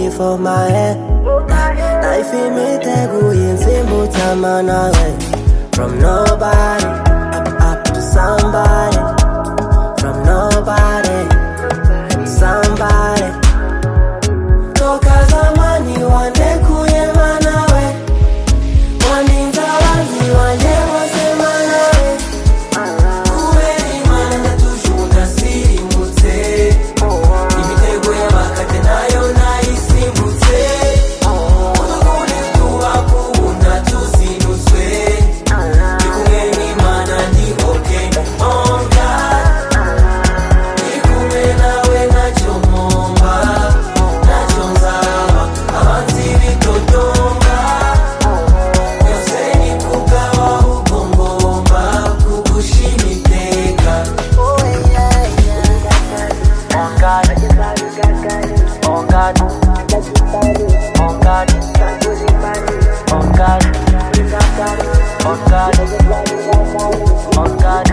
for my head. Life in me take in simple time on our way. From nobody up to somebody. From nobody somebody. Toka zamani wande kuyema nawe. Waninza wazi wande wasema nawe. Kuweni mana tushunda siri mute. Imitego ya makate nayo na isimbute. Udukuni tuwa kuunda tusinuswe. Ikungeni mana ni okay. On God. Ikume nawe na chomomba. Na chonzawa. Avanti vitotomba. Yoseni kugawa ubongomba. Kukushimiteka. On God. On God. On God. On God. On God. On God.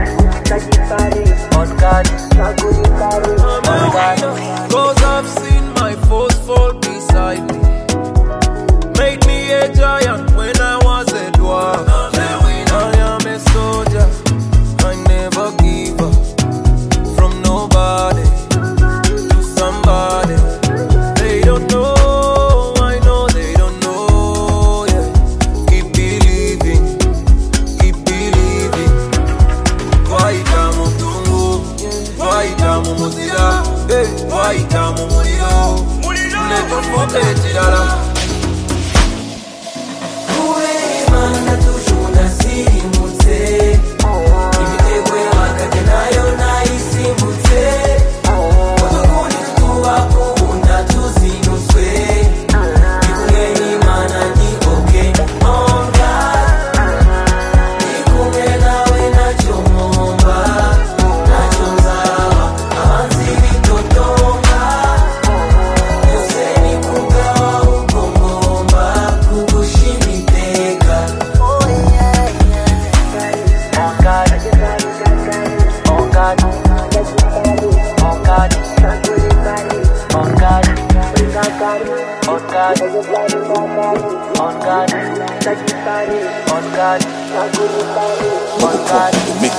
On God. Cause I've seen my foes fall beside me. Made me a giant when I was a dwarf. I am a soldier, I never give up. From nobody to somebody. They don't know, I know they don't know, yeah. Keep believing, keep believing. Waita mutungu, waita mumuzira, waita mumuriro. Never forget it all. Kuweni mana tushunda siri mute. Imitego ya makate nayo na isimbute. Udukuni tuwa kuunda tusinuswe. Ikungeni mana ni okay. On God. Ikume nawe na chomomba. Na chonzawa. Avanti vitotomba. Yoseni kugawa ubongomba. Kukushimiteka. On God. On God. On God. On God. On God. On God. On God. On God.